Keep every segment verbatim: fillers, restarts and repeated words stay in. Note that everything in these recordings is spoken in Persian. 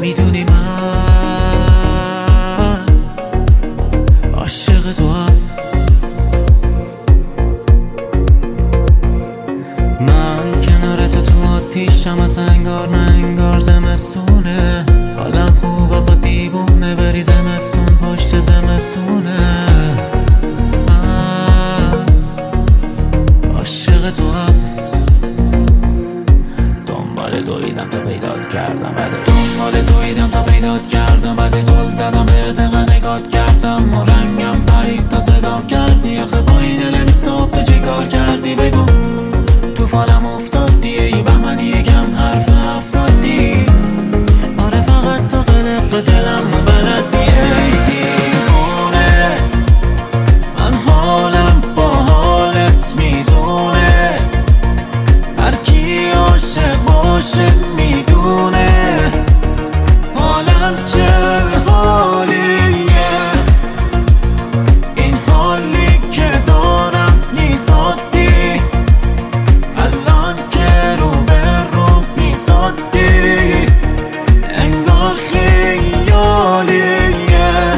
نمیدونی من عاشق تو هم. من کنار تو تو آتیشم، از انگار نه انگار زمستونه. حالم خوبه با دیوونه بری زمستون پشت زمستونه. من عاشق تو هم. دنبال دویدم تا پیدات کردم، بعد دنبال دویدم تا پیدات کردم، بعد زل زدم به اتقا نگات کردم و رنگم پرید تا صدام کردی. آخه با این دل صبح تو چی کار کردی بگو؟ تو فالم افتادی ای بهمنی یکم حرف افتادی. آره فقط تو قلق دلم و بلدی ای دیوونه. من حالم با حالت میزونه، هر کی عاشق باشه میدونه حالم چه حالیه. این حالی که دارم نیست عادی، الان که رو به رو نیست عادی، انگار خیالیه.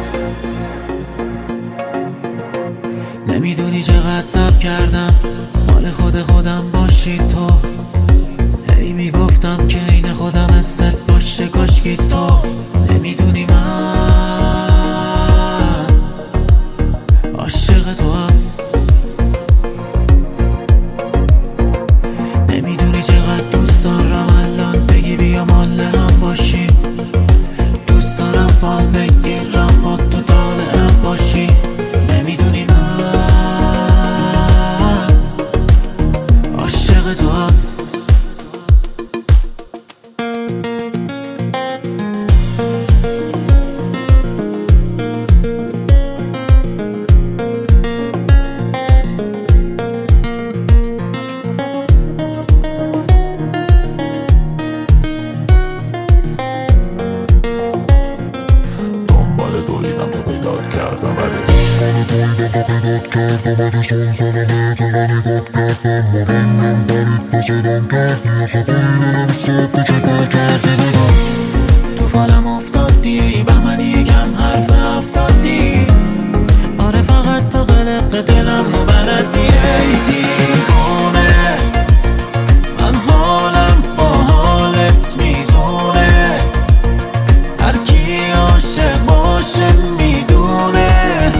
نمیدونی چقدر صبر کردم مال خود خودم باشی تو. هی میگفتم که این خودم حست باشه کاشکی تو. نمیدونی من عاشق تو هم. نمیدونی چقدر دوست دارم الان بگی بیا مال هم باشی. دوست دارم فال بگیرم با تو طالعم باشی. نمیدونی من عاشق تو هم. دویدم تا پیدات کردم، بعدش بعدش اون زدم اتقا نگات کردم و رنگم پرید تا صدام کردی. آخه با این دلم صبح تو چه کار کردی بگم؟ تو فالم افتادی ای بهمنی یکم حرف افتادی. آره فقط تو قلق دلم و بلدی ای دیوونه. من حالم با حالت میزونه، هر کی عاشق باشه میدونه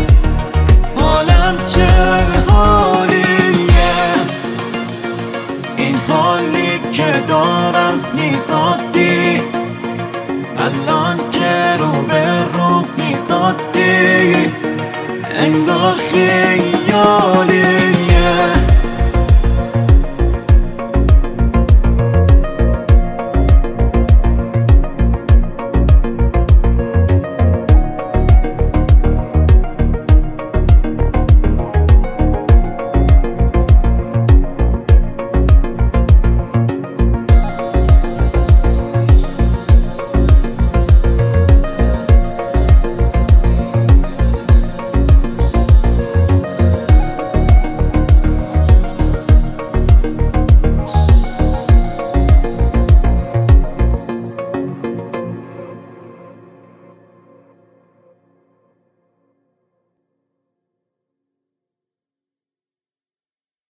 حالم چه حالیه. این حالی که دارم نیست عادی، الان که رو به رو نیست عادی، انگار